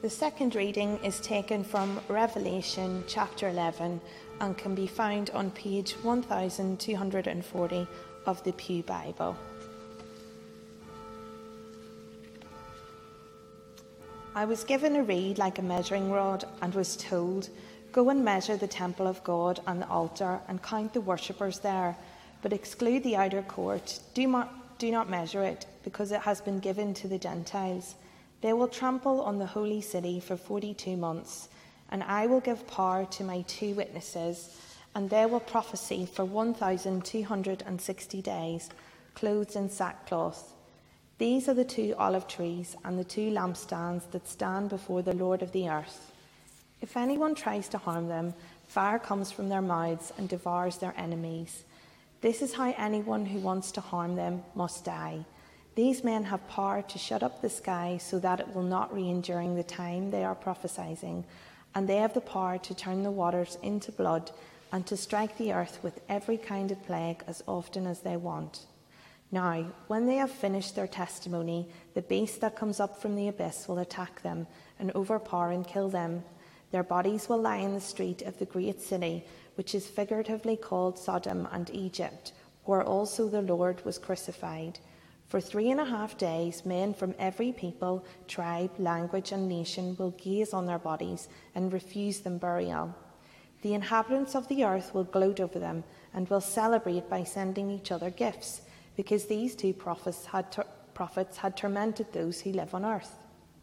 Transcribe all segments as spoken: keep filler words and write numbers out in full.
The second reading is taken from Revelation chapter eleven and can be found on page one thousand two hundred forty of the Pew Bible. I was given a reed like a measuring rod and was told, "Go and measure the temple of God and the altar and count the worshippers there, but exclude the outer court. Do not, do not measure it, because it has been given to the Gentiles. They will trample on the holy city for forty-two months, and I will give power to my two witnesses, and they will prophesy for one thousand two hundred sixty days, clothed in sackcloth. These are the two olive trees and the two lampstands that stand before the Lord of the earth. If anyone tries to harm them, fire comes from their mouths and devours their enemies. This is how anyone who wants to harm them must die. These men have power to shut up the sky so that it will not rain during the time they are prophesying, and they have the power to turn the waters into blood and to strike the earth with every kind of plague as often as they want. Now, when they have finished their testimony, the beast that comes up from the abyss will attack them and overpower and kill them. Their bodies will lie in the street of the great city, which is figuratively called Sodom and Egypt, where also the Lord was crucified. For three and a half days, men from every people, tribe, language, and nation will gaze on their bodies and refuse them burial. The inhabitants of the earth will gloat over them and will celebrate by sending each other gifts, because these two prophets had, ter- prophets had tormented those who live on earth.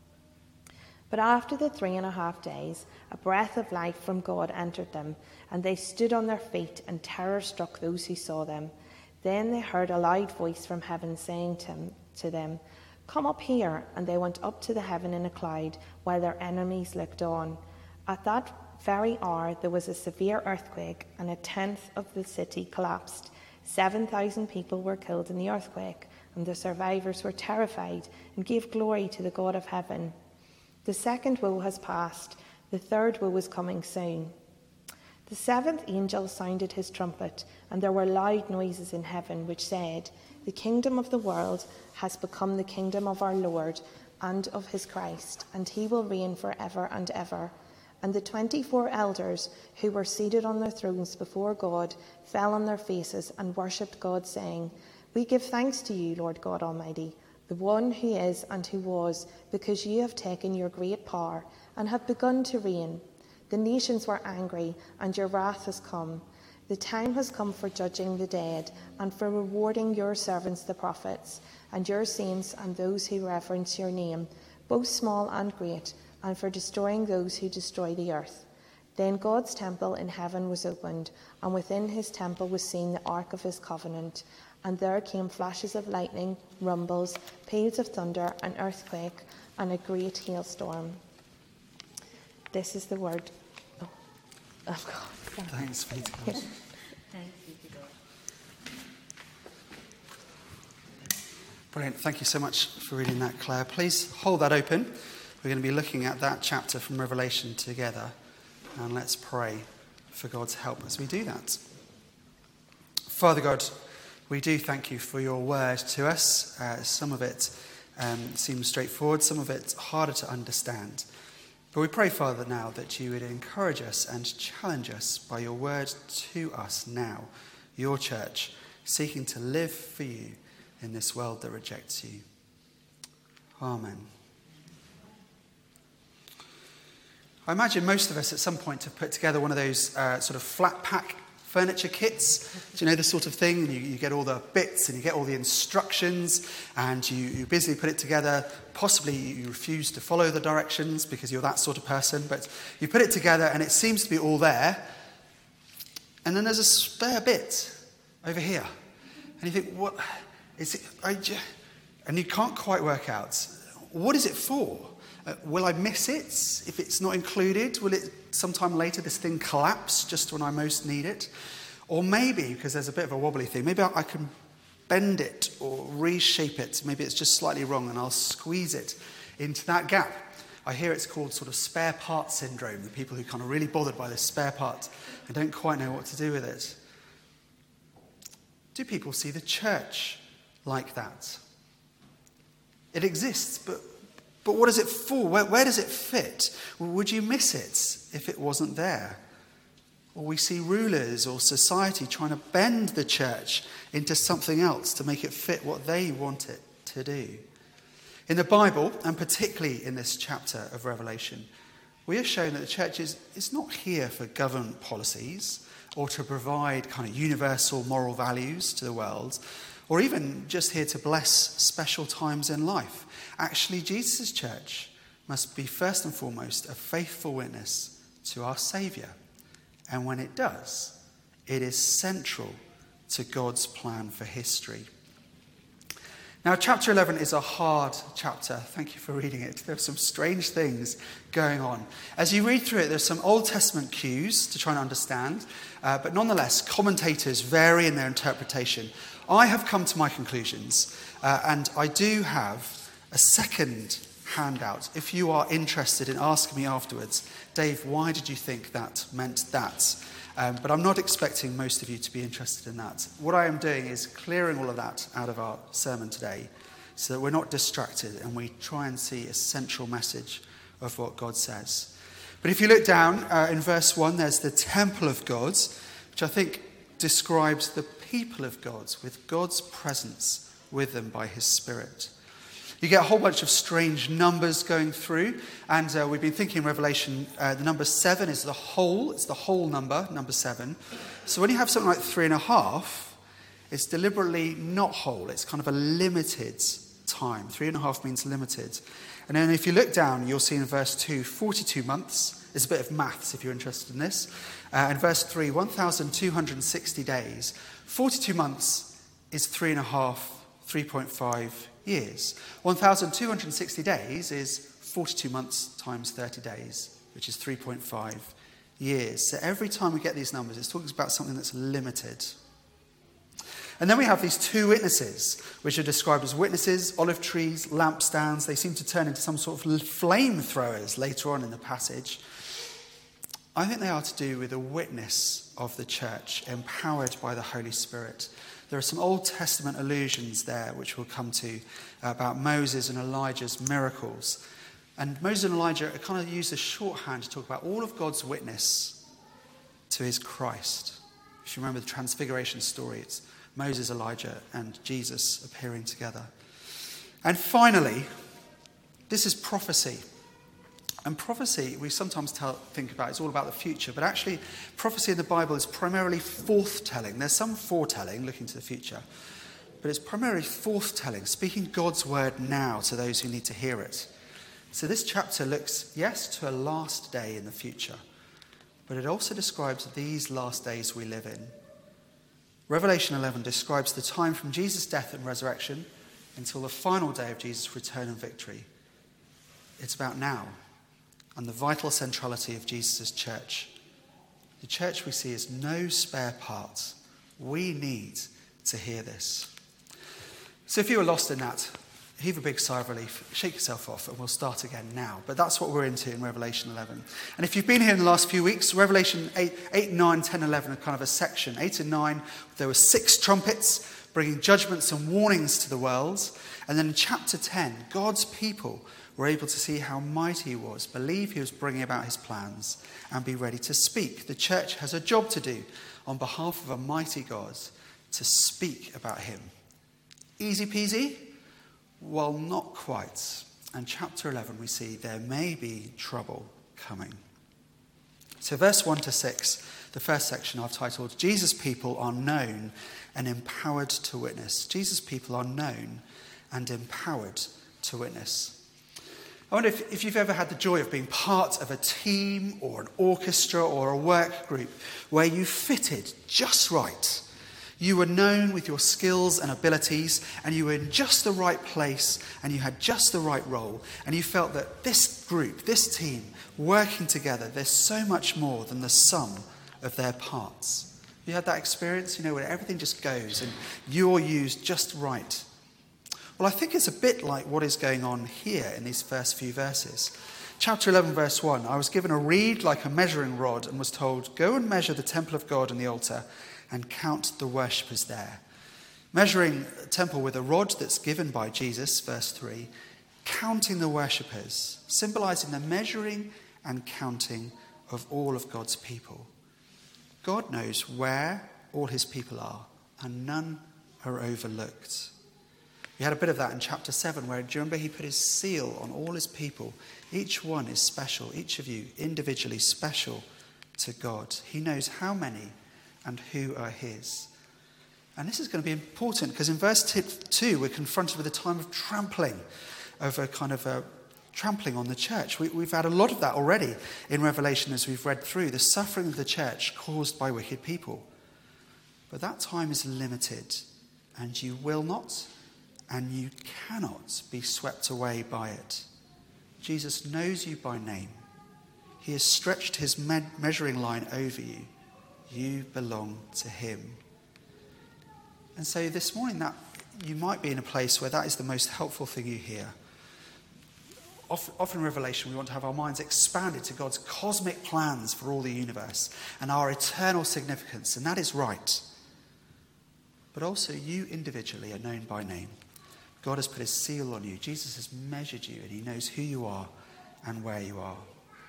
But after the three and a half days, a breath of life from God entered them, and they stood on their feet, and terror struck those who saw them. Then they heard a loud voice from heaven saying to, him, to them, "Come up here." And they went up to the heaven in a cloud, while their enemies looked on. At that very hour there was a severe earthquake, and a tenth of the city collapsed. Seven thousand people were killed in the earthquake, and the survivors were terrified and gave glory to the God of heaven. The second woe has passed. The third woe is coming soon. The seventh angel sounded his trumpet, and there were loud noises in heaven which said, "The kingdom of the world has become the kingdom of our Lord and of his Christ, and he will reign forever and ever." And the twenty-four elders who were seated on their thrones before God fell on their faces and worshipped God, saying, "We give thanks to you, Lord God Almighty, the one who is and who was, because you have taken your great power and have begun to reign. The nations were angry, and your wrath has come. The time has come for judging the dead and for rewarding your servants the prophets, and your saints and those who reverence your name, both small and great, and for destroying those who destroy the earth." Then God's temple in heaven was opened, and within his temple was seen the ark of his covenant. And there came flashes of lightning, rumbles, peals of thunder, an earthquake, and a great hailstorm. This is the word of God. Thanks be to God. Thanks be to God. Brilliant. Thank you so much for reading that, Claire. Please hold that open. We're going to be looking at that chapter from Revelation together. And let's pray for God's help as we do that. Father God, we do thank you for your word to us. Uh, some of it um, seems straightforward, some of it harder to understand. But we pray, Father, now that you would encourage us and challenge us by your word to us now, your church, seeking to live for you in this world that rejects you. Amen. I imagine most of us at some point have put together one of those uh, sort of flat pack furniture kits. Do you know this sort of thing? You, you get all the bits and you get all the instructions and you, you busily put it together. Possibly you refuse to follow the directions because you're that sort of person, but you put it together and it seems to be all there. And then there's a spare bit over here. And you think, what is it? I just, and you can't quite work out, what is it for? Uh, will I miss it if it's not included? Will it sometime later, this thing collapse just when I most need it? Or maybe, because there's a bit of a wobbly thing, maybe I can bend it or reshape it. Maybe it's just slightly wrong and I'll squeeze it into that gap. I hear it's called sort of spare part syndrome, the people who are kind of really bothered by this spare part and don't quite know what to do with it. Do people see the church like that? It exists, but But what is it for? Where, where does it fit? Would you miss it if it wasn't there? Or we see rulers or society trying to bend the church into something else to make it fit what they want it to do. In the Bible, and particularly in this chapter of Revelation, we are shown that the church is, is not here for government policies or to provide kind of universal moral values to the world, or even just here to bless special times in life. Actually, Jesus' church must be first and foremost a faithful witness to our Saviour. And when it does, it is central to God's plan for history. Now, chapter eleven is a hard chapter. Thank you for reading it. There are some strange things going on. As you read through it, there's some Old Testament cues to try and understand, uh, but nonetheless, commentators vary in their interpretation. I have come to my conclusions, uh, and I do have a second handout. If you are interested in asking me afterwards, Dave, why did you think that meant that? Um, but I'm not expecting most of you to be interested in that. What I am doing is clearing all of that out of our sermon today so that we're not distracted and we try and see a central message of what God says. But if you look down uh, in verse one, there's the temple of God, which I think describes the people of God with God's presence with them by his Spirit. You get a whole bunch of strange numbers going through, and uh, we've been thinking in Revelation, uh, the number seven is the whole, it's the whole number, number seven. So when you have something like three and a half, it's deliberately not whole, it's kind of a limited time. Three and a half means limited. And then if you look down, you'll see in verse two, forty-two months. There's a bit of maths if you're interested in this. Uh, and verse three, one thousand two hundred sixty days. forty-two months is three and a half, three point five years. one thousand two hundred sixty days is forty-two months times thirty days, which is three point five years. So every time we get these numbers, it's talking about something that's limited. And then we have these two witnesses, which are described as witnesses, olive trees, lampstands. They seem to turn into some sort of flamethrowers later on in the passage. I think they are to do with a witness of the church, empowered by the Holy Spirit. There are some Old Testament allusions there, which we'll come to, about Moses and Elijah's miracles. And Moses and Elijah are kind of used as shorthand to talk about all of God's witness to his Christ. If you remember the Transfiguration story, it's Moses, Elijah, and Jesus appearing together. And finally, this is prophecy. And prophecy, we sometimes tell, think about, it's all about the future, but actually prophecy in the Bible is primarily forthtelling. There's some foretelling, looking to the future, but it's primarily forthtelling, speaking God's word now to those who need to hear it. So this chapter looks, yes, to a last day in the future, but it also describes these last days we live in. Revelation eleven describes the time from Jesus' death and resurrection until the final day of Jesus' return and victory. It's about now and the vital centrality of Jesus' church. The church we see is no spare part. We need to hear this. So if you were lost in that, heave a big sigh of relief, shake yourself off, and we'll start again now. But that's what we're into in Revelation eleven. And if you've been here in the last few weeks, Revelation eight, eight nine, ten, eleven are kind of a section. eight and nine, there were six trumpets bringing judgments and warnings to the world. And then in chapter ten, God's people were able to see how mighty he was, believe he was bringing about his plans, and be ready to speak. The church has a job to do on behalf of a mighty God, to speak about him. Easy peasy? Well, not quite. And chapter eleven, we see there may be trouble coming. So verse one to six, the first section I've titled, Jesus' people are known and empowered to witness. Jesus' people are known and empowered to witness. I wonder if, if you've ever had the joy of being part of a team or an orchestra or a work group where you fitted just right. You were known with your skills and abilities, and you were in just the right place, and you had just the right role, and you felt that this group, this team, working together, there's so much more than the sum of their parts. You had that experience, you know, where everything just goes and you're used just right. Well, I think it's a bit like what is going on here in these first few verses. Chapter eleven, verse one, I was given a reed like a measuring rod and was told, go and measure the temple of God and the altar and count the worshippers there. Measuring a temple with a rod that's given by Jesus, verse three, counting the worshippers, symbolizing the measuring and counting of all of God's people. God knows where all his people are, and none are overlooked. We had a bit of that in chapter seven, where, do you remember, he put his seal on all his people? Each one is special, each of you individually special to God. He knows how many and who are his. And this is going to be important, because in verse two, we're confronted with a time of trampling, over kind of a trampling on the church. We, we've had a lot of that already in Revelation as we've read through, the suffering of the church caused by wicked people. But that time is limited, and you will not and you cannot be swept away by it. Jesus knows you by name. He has stretched his me- measuring line over you. You belong to him. And so this morning, that you might be in a place where that is the most helpful thing you hear. Often in Revelation, we want to have our minds expanded to God's cosmic plans for all the universe and our eternal significance, and that is right. But also, you individually are known by name. God has put his seal on you. Jesus has measured you, and he knows who you are and where you are.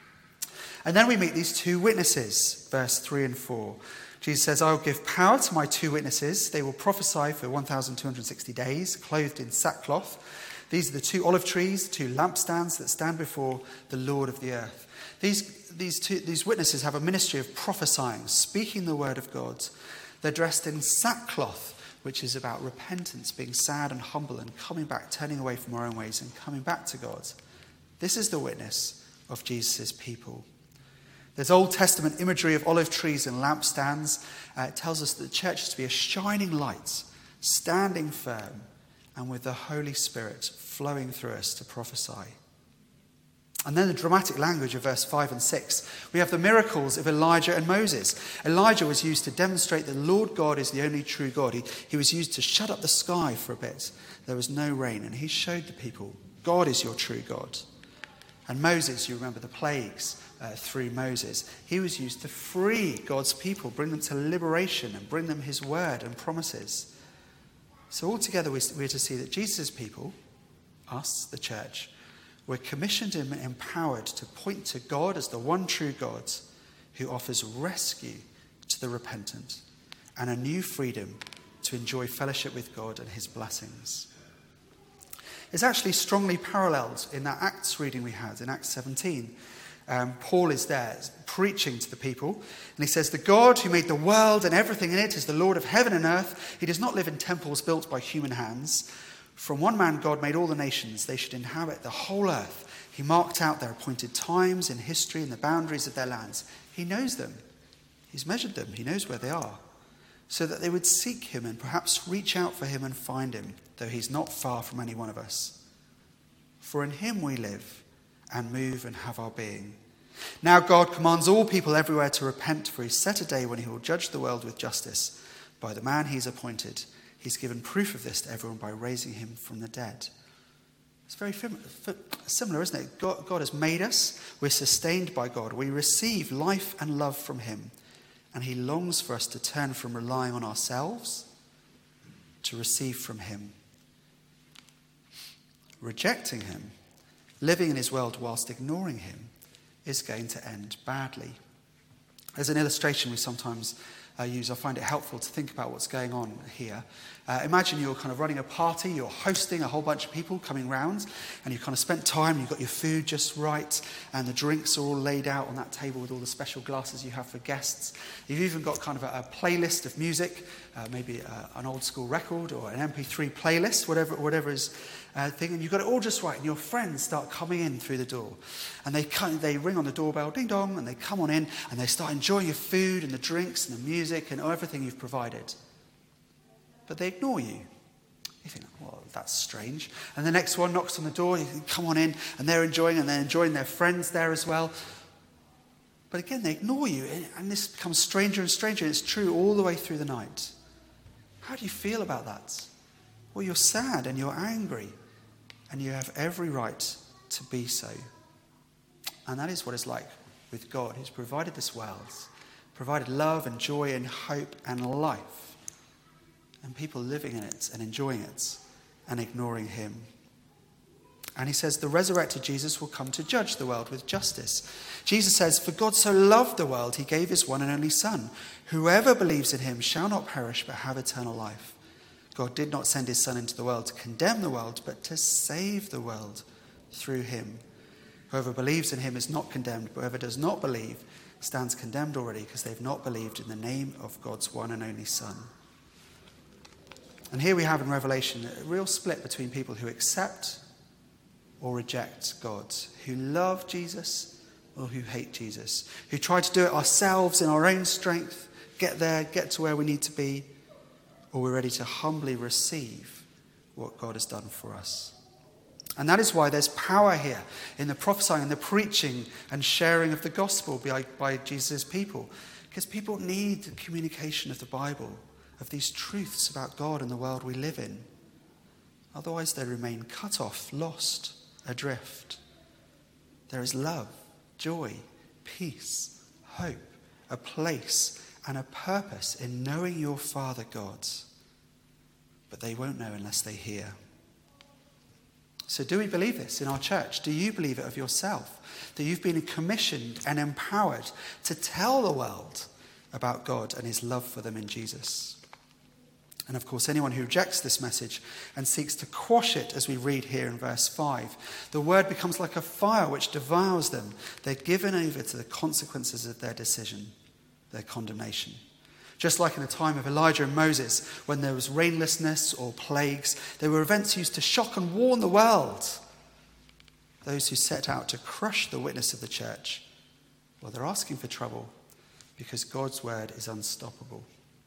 And then we meet these two witnesses, verse three and four. Jesus says, I will give power to my two witnesses. They will prophesy for one thousand two hundred sixty days, clothed in sackcloth. These are the two olive trees, two lampstands that stand before the Lord of the earth. These, these, two, these witnesses have a ministry of prophesying, speaking the word of God. They're dressed in sackcloth, which is about repentance, being sad and humble and coming back, turning away from our own ways and coming back to God. This is the witness of Jesus' people. There's Old Testament imagery of olive trees and lampstands. Uh, it tells us that the church is to be a shining light, standing firm, and with the Holy Spirit flowing through us to prophesy. And then the dramatic language of verse five and six. We have the miracles of Elijah and Moses. Elijah was used to demonstrate that the Lord God is the only true God. He, he was used to shut up the sky for a bit. There was no rain, and he showed the people, God is your true God. And Moses, you remember the plagues uh, through Moses. He was used to free God's people, bring them to liberation and bring them his word and promises. So altogether we're to see that Jesus' people, us, the church, we're commissioned and empowered to point to God as the one true God who offers rescue to the repentant and a new freedom to enjoy fellowship with God and his blessings. It's actually strongly paralleled in that Acts reading we had in Acts seventeen. Um, Paul is there preaching to the people, and he says, the God who made the world and everything in it is the Lord of heaven and earth. He does not live in temples built by human hands. From one man God made all the nations. They should inhabit the whole earth. He marked out their appointed times in history and the boundaries of their lands. He knows them. He's measured them. He knows where they are, so that they would seek him and perhaps reach out for him and find him, though he's not far from any one of us. For in him we live and move and have our being. Now God commands all people everywhere to repent, for he's set a day when he will judge the world with justice by the man he's appointed. He's given proof of this to everyone by raising him from the dead. It's very similar, isn't it? God, God has made us. We're sustained by God. We receive life and love from him. And he longs for us to turn from relying on ourselves to receive from him. Rejecting him, living in his world whilst ignoring him, is going to end badly. As an illustration we sometimes uh, use, I find it helpful to think about what's going on here. Uh, imagine you're kind of running a party, you're hosting a whole bunch of people coming round, and you've kind of spent time, you've got your food just right, and the drinks are all laid out on that table with all the special glasses you have for guests. You've even got kind of a, a playlist of music, uh, maybe uh, an old school record or an M P three playlist, whatever whatever is uh, thing, and you've got it all just right, and your friends start coming in through the door, and they come, they ring on the doorbell, ding dong, and they come on in, and they start enjoying your food and the drinks and the music and everything you've provided. But they ignore you. You think, well, that's strange. And the next one knocks on the door, you think, come on in, and they're enjoying, and they're enjoying their friends there as well. But again, they ignore you, and this becomes stranger and stranger, and it's true all the way through the night. How do you feel about that? Well, you're sad and you're angry, and you have every right to be so. And that is what it's like with God, who's provided this world, provided love and joy and hope and life. And people living in it and enjoying it and ignoring him. And he says the resurrected Jesus will come to judge the world with justice. Jesus says, for God so loved the world, he gave his one and only Son. Whoever believes in him shall not perish but have eternal life. God did not send his Son into the world to condemn the world, but to save the world through him. Whoever believes in him is not condemned, but whoever does not believe stands condemned already because they've not believed in the name of God's one and only Son. And here we have in Revelation a real split between people who accept or reject God, who love Jesus or who hate Jesus, who try to do it ourselves in our own strength, get there, get to where we need to be, or we're ready to humbly receive what God has done for us. And that is why there's power here in the prophesying and the preaching and sharing of the gospel by, by Jesus' people, because people need the communication of the Bible, of these truths about God and the world we live in. Otherwise they remain cut off, lost, adrift. There is love, joy, peace, hope, a place and a purpose in knowing your Father God. But they won't know unless they hear. So do we believe this in our church? Do you believe it of yourself? That you've been commissioned and empowered to tell the world about God and his love for them in Jesus? And of course, anyone who rejects this message and seeks to quash it, as we read here in verse five, the word becomes like a fire which devours them. They're given over to the consequences of their decision, their condemnation. Just like in the time of Elijah and Moses, when there was rainlessness or plagues, they were events used to shock and warn the world. Those who set out to crush the witness of the church, well, they're asking for trouble because God's word is unstoppable.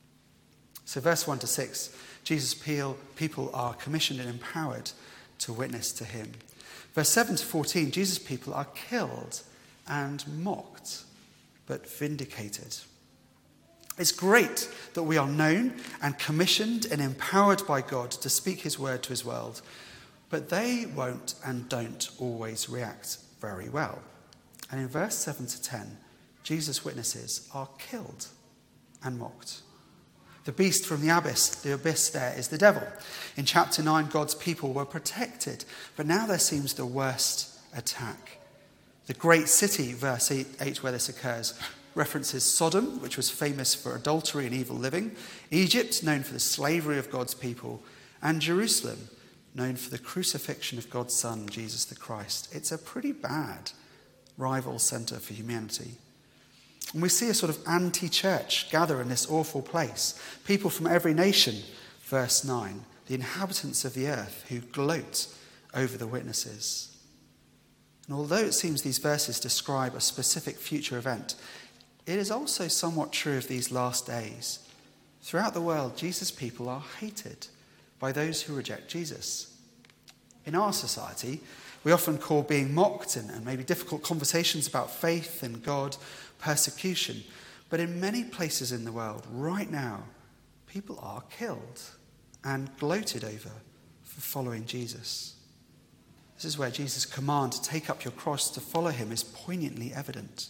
So verse one to six, Jesus' people are commissioned and empowered to witness to him. Verse seven to fourteen, Jesus' people are killed and mocked, but vindicated. It's great that we are known and commissioned and empowered by God to speak his word to his world, but they won't and don't always react very well. And in verse seven to ten, Jesus' witnesses are killed and mocked. The beast from the abyss, the abyss there is the devil. In chapter nine, God's people were protected, but now there seems the worst attack. The great city, verse eight, where this occurs, references Sodom, which was famous for adultery and evil living, Egypt, known for the slavery of God's people, and Jerusalem, known for the crucifixion of God's Son, Jesus the Christ. It's a pretty bad rival centre for humanity. And we see a sort of anti-church gather in this awful place. People from every nation, verse nine, the inhabitants of the earth who gloat over the witnesses. And although it seems these verses describe a specific future event, it is also somewhat true of these last days. Throughout the world, Jesus' people are hated by those who reject Jesus. In our society, we often call being mocked and, and maybe difficult conversations about faith and God persecution. But in many places in the world, right now, people are killed and gloated over for following Jesus. This is where Jesus' command to take up your cross to follow him is poignantly evident.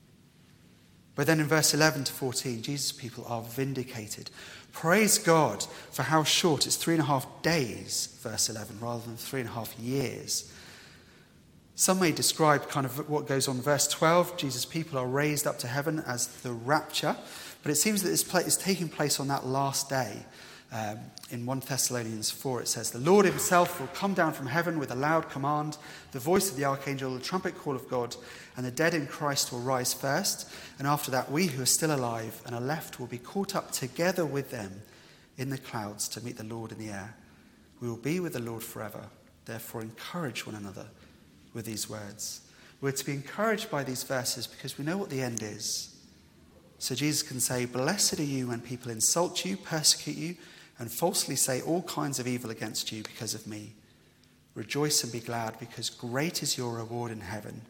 But then in verse eleven to fourteen, Jesus' people are vindicated. Praise God for how short it's three and a half days, verse eleven, rather than three and a half years. Some may describe kind of what goes on in verse twelve. Jesus' people are raised up to heaven as the rapture. But it seems that this is taking place on that last day. Um, in First Thessalonians four, it says, the Lord himself will come down from heaven with a loud command, the voice of the archangel, the trumpet call of God, and the dead in Christ will rise first. And after that, we who are still alive and are left will be caught up together with them in the clouds to meet the Lord in the air. We will be with the Lord forever. Therefore, encourage one another with these words. We're to be encouraged by these verses because we know what the end is. So Jesus can say, blessed are you when people insult you, persecute you, and falsely say all kinds of evil against you because of me. Rejoice and be glad, because great is your reward in heaven.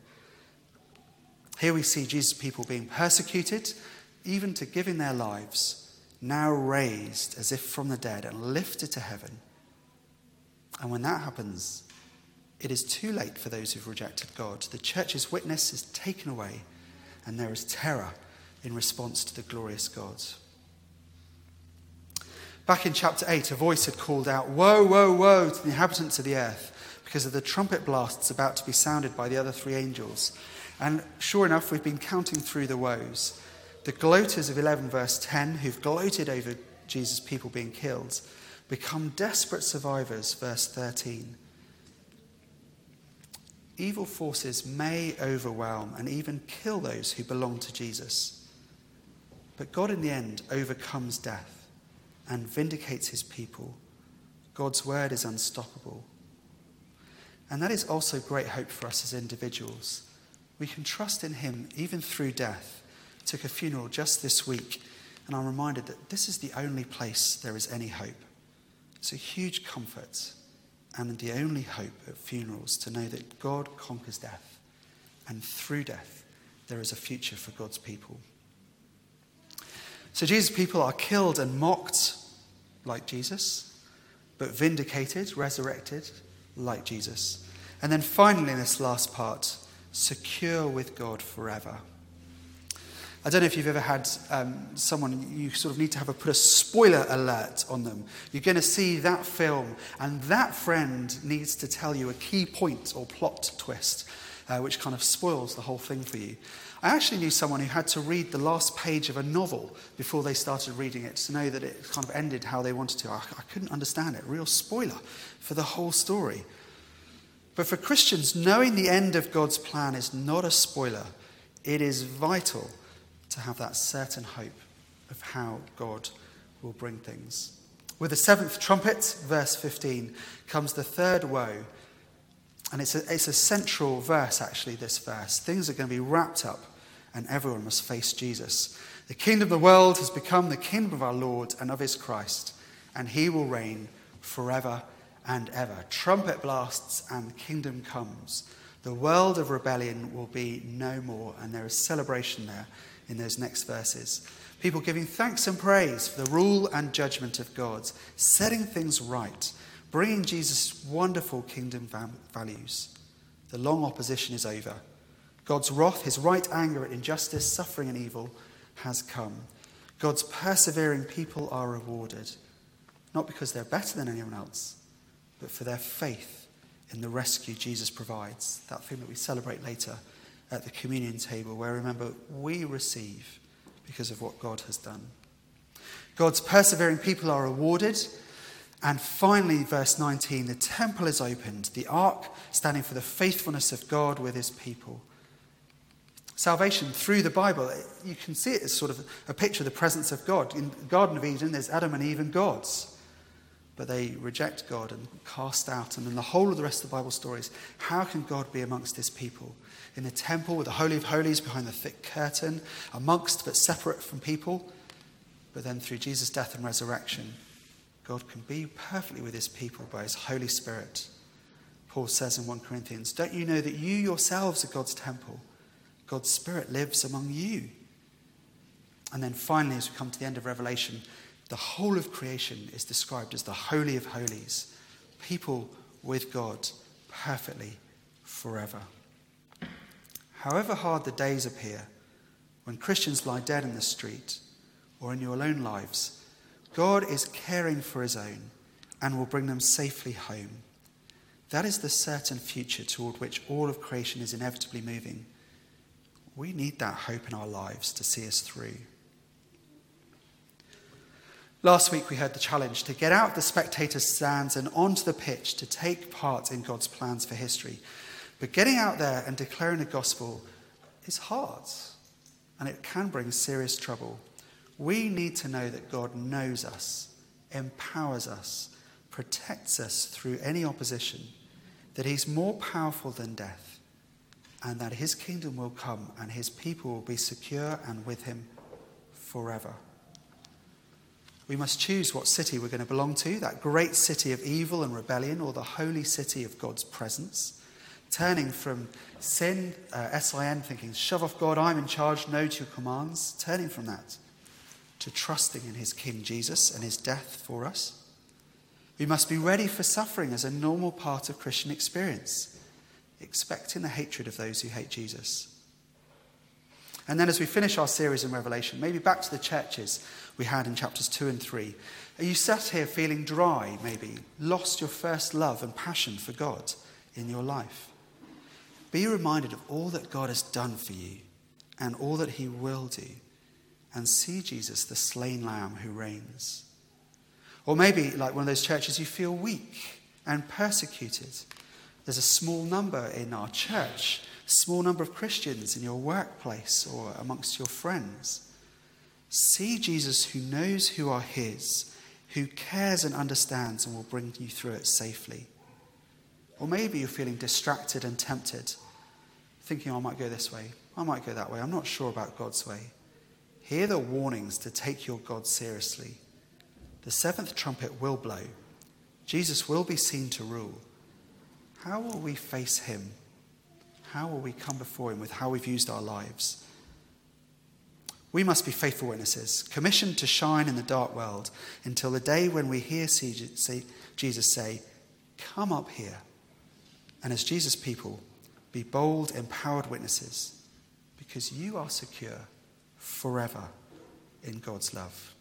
Here we see Jesus' people being persecuted, even to giving their lives, now raised as if from the dead and lifted to heaven. And when that happens, it is too late for those who've rejected God. The church's witness is taken away, and there is terror in response to the glorious God. Back in chapter eight, a voice had called out, woe, woe, woe to the inhabitants of the earth, because of the trumpet blasts about to be sounded by the other three angels. And sure enough, we've been counting through the woes. The gloaters of eleven verse ten, who've gloated over Jesus' people being killed, become desperate survivors, verse thirteen. Evil forces may overwhelm and even kill those who belong to Jesus. But God in the end overcomes death and vindicates his people. God's word is unstoppable. And that is also great hope for us as individuals. We can trust in him even through death. I took a funeral just this week, and I'm reminded that this is the only place there is any hope. It's a huge comfort and the only hope at funerals to know that God conquers death, and through death there is a future for God's people. So Jesus' people are killed and mocked like Jesus, but vindicated, resurrected like Jesus. And then finally in this last part, secure with God forever. I don't know if you've ever had um, someone, you sort of need to have a put a spoiler alert on them. You're going to see that film, and that friend needs to tell you a key point or plot twist, uh, which kind of spoils the whole thing for you. I actually knew someone who had to read the last page of a novel before they started reading it to know that it kind of ended how they wanted to. I, I couldn't understand it. Real spoiler for the whole story. But for Christians, knowing the end of God's plan is not a spoiler. It is vital to have that certain hope of how God will bring things. With the seventh trumpet, verse fifteen, comes the third woe. And it's a, it's a central verse, actually, this verse. Things are going to be wrapped up, and everyone must face Jesus. The kingdom of the world has become the kingdom of our Lord and of his Christ, and he will reign forever and ever. Trumpet blasts and the kingdom comes. The world of rebellion will be no more, and there is celebration there in those next verses. People giving thanks and praise for the rule and judgment of God, setting things right, bringing Jesus' wonderful kingdom values. The long opposition is over. God's wrath, his right anger at injustice, suffering and evil has come. God's persevering people are rewarded, not because they're better than anyone else, but for their faith in the rescue Jesus provides. That thing that we celebrate later at the communion table, where, remember, we receive because of what God has done. God's persevering people are rewarded. And finally, verse nineteen, the temple is opened, the ark standing for the faithfulness of God with his people. Salvation through the Bible, you can see it as sort of a picture of the presence of God. In the Garden of Eden, there's Adam and Eve and gods. But they reject God and cast out. And in the whole of the rest of the Bible stories, how can God be amongst his people? In the temple with the Holy of Holies behind the thick curtain, amongst but separate from people. But then through Jesus' death and resurrection, God can be perfectly with his people by his Holy Spirit. Paul says in First Corinthians, don't you know that you yourselves are God's temple? God's Spirit lives among you. And then finally, as we come to the end of Revelation, the whole of creation is described as the Holy of Holies. People with God perfectly forever. However hard the days appear, when Christians lie dead in the street or in your own lives, God is caring for his own and will bring them safely home. That is the certain future toward which all of creation is inevitably moving. We need that hope in our lives to see us through. Last week we heard the challenge to get out of the spectators' stands and onto the pitch to take part in God's plans for history. But getting out there and declaring the gospel is hard, and it can bring serious trouble. We need to know that God knows us, empowers us, protects us through any opposition, that he's more powerful than death, and that his kingdom will come and his people will be secure and with him forever. We must choose what city we're going to belong to, that great city of evil and rebellion, or the holy city of God's presence. Turning from sin, uh, S I N, thinking, shove off God, I'm in charge, no to your commands. Turning from that to trusting in his King Jesus and his death for us. We must be ready for suffering as a normal part of Christian experience, expecting the hatred of those who hate Jesus. And then as we finish our series in Revelation, maybe back to the churches we had in chapters two and three. Are you sat here feeling dry, maybe? Lost your first love and passion for God? in your life. Be reminded of all that God has done for you and all that he will do, and see Jesus, the slain lamb who reigns. Or maybe, like one of those churches, you feel weak and persecuted. There's a small number in our church, a small number of Christians in your workplace or amongst your friends. See Jesus, who knows who are his, who cares and understands and will bring you through it safely. Or maybe you're feeling distracted and tempted, thinking, oh, I might go this way, I might go that way, I'm not sure about God's way. Hear the warnings to take your God seriously. The seventh trumpet will blow. Jesus will be seen to rule. How will we face him? How will we come before him with how we've used our lives? We must be faithful witnesses, commissioned to shine in the dark world until the day when we hear Jesus say, come up here. And as Jesus' people, be bold, empowered witnesses, because you are secure forever in God's love.